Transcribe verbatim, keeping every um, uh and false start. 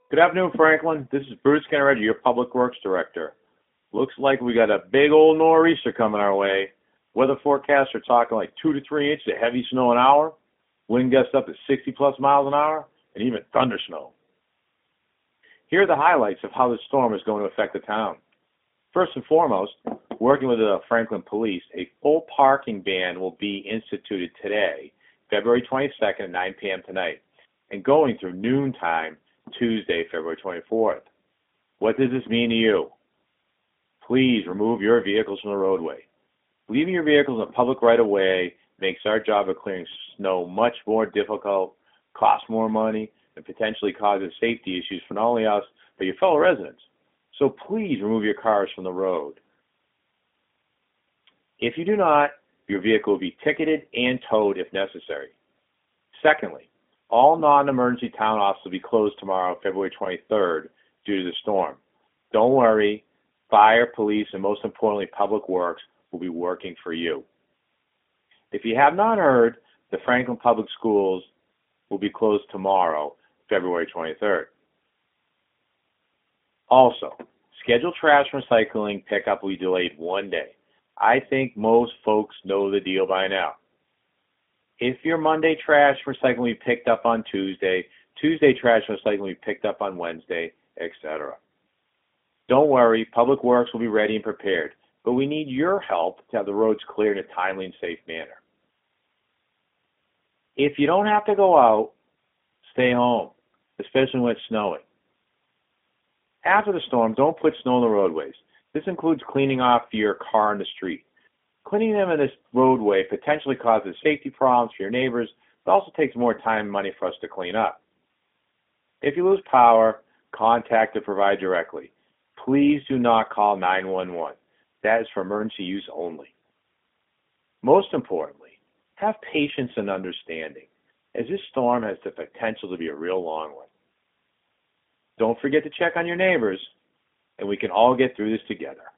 Good afternoon, Franklin. This is Bruce Kenneredge, your Public Works Director. Looks like we got a big old nor'easter coming our way. Weather forecasts are talking like two to three inches of heavy snow an hour, wind gusts up to sixty plus miles an hour, and even thunder snow. Here are the highlights of how this storm is going to affect the town. First and foremost, working with the Franklin Police, a full parking ban will be instituted today, February twenty-second at nine p m tonight, and going through noontime Tuesday, February twenty-fourth. What does this mean to you? Please remove your vehicles from the roadway. Leaving your vehicles in public right-of-way makes our job of clearing snow much more difficult, costs more money, and potentially causes safety issues for not only us, but your fellow residents. So please remove your cars from the road. If you do not, your vehicle will be ticketed and towed if necessary. Secondly, all non-emergency town offices will be closed tomorrow, February twenty-third, due to the storm. Don't worry, fire, police, and most importantly, public works will be working for you. If you have not heard, the Franklin Public Schools will be closed tomorrow, February twenty-third. Also, scheduled trash recycling pickup will be delayed one day. I think most folks know the deal by now. If your Monday trash recycling will be picked up on Tuesday, Tuesday trash recycling will be picked up on Wednesday, et cetera. Don't worry, Public Works will be ready and prepared, but we need your help to have the roads cleared in a timely and safe manner. If you don't have to go out, stay home, especially when it's snowing. After the storm, don't put snow on the roadways. This includes cleaning off your car in the street. Cleaning them in this roadway potentially causes safety problems for your neighbors, but also takes more time and money for us to clean up. If you lose power, contact the provider directly. Please do not call nine one one. That is for emergency use only. Most importantly, have patience and understanding, as this storm has the potential to be a real long one. Don't forget to check on your neighbors, and we can all get through this together.